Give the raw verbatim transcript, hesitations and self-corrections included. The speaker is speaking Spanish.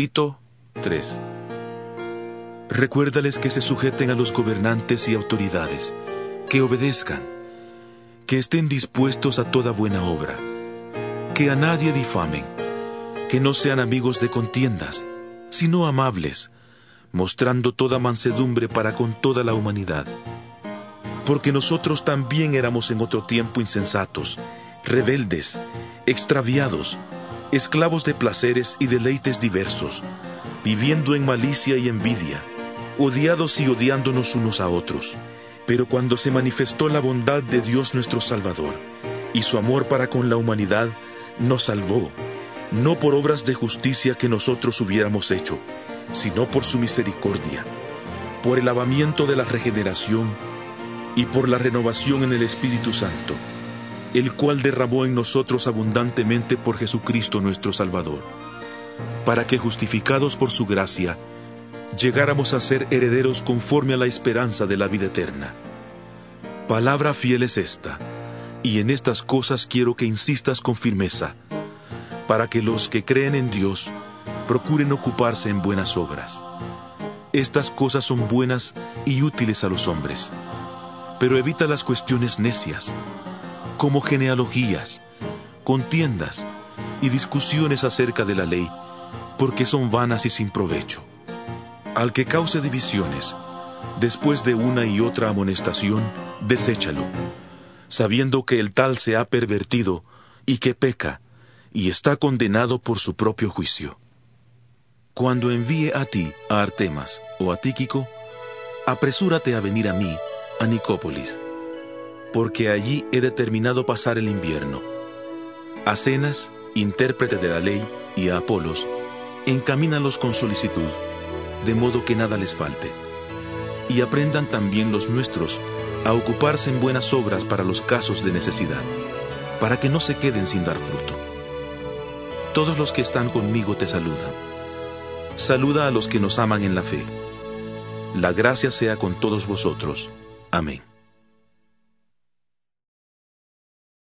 Tito tres. Recuérdales que se sujeten a los gobernantes y autoridades, que obedezcan, que estén dispuestos a toda buena obra, que a nadie difamen, que no sean amigos de contiendas, sino amables, mostrando toda mansedumbre para con toda la humanidad. Porque nosotros también éramos en otro tiempo insensatos, rebeldes, extraviados, esclavos de placeres y deleites diversos, viviendo en malicia y envidia, odiados y odiándonos unos a otros. Pero cuando se manifestó la bondad de Dios nuestro Salvador y su amor para con la humanidad, nos salvó, no por obras de justicia que nosotros hubiéramos hecho, sino por su misericordia, por el lavamiento de la regeneración y por la renovación en el Espíritu Santo, el cual derramó en nosotros abundantemente por Jesucristo nuestro Salvador, para que, justificados por su gracia, llegáramos a ser herederos conforme a la esperanza de la vida eterna. Palabra fiel es esta, y en estas cosas quiero que insistas con firmeza, para que los que creen en Dios procuren ocuparse en buenas obras. Estas cosas son buenas y útiles a los hombres, pero evita las cuestiones necias, como genealogías, contiendas y discusiones acerca de la ley, porque son vanas y sin provecho. Al que cause divisiones, después de una y otra amonestación, deséchalo, sabiendo que el tal se ha pervertido y que peca, y está condenado por su propio juicio. Cuando envíe a ti a Artemas o a Tíquico, apresúrate a venir a mí, a Nicópolis, porque allí he determinado pasar el invierno. A Zenas, intérprete de la ley, y a Apolos, encamínalos con solicitud, de modo que nada les falte. Y aprendan también los nuestros a ocuparse en buenas obras para los casos de necesidad, para que no se queden sin dar fruto. Todos los que están conmigo te saludan. Saluda a los que nos aman en la fe. La gracia sea con todos vosotros. Amén.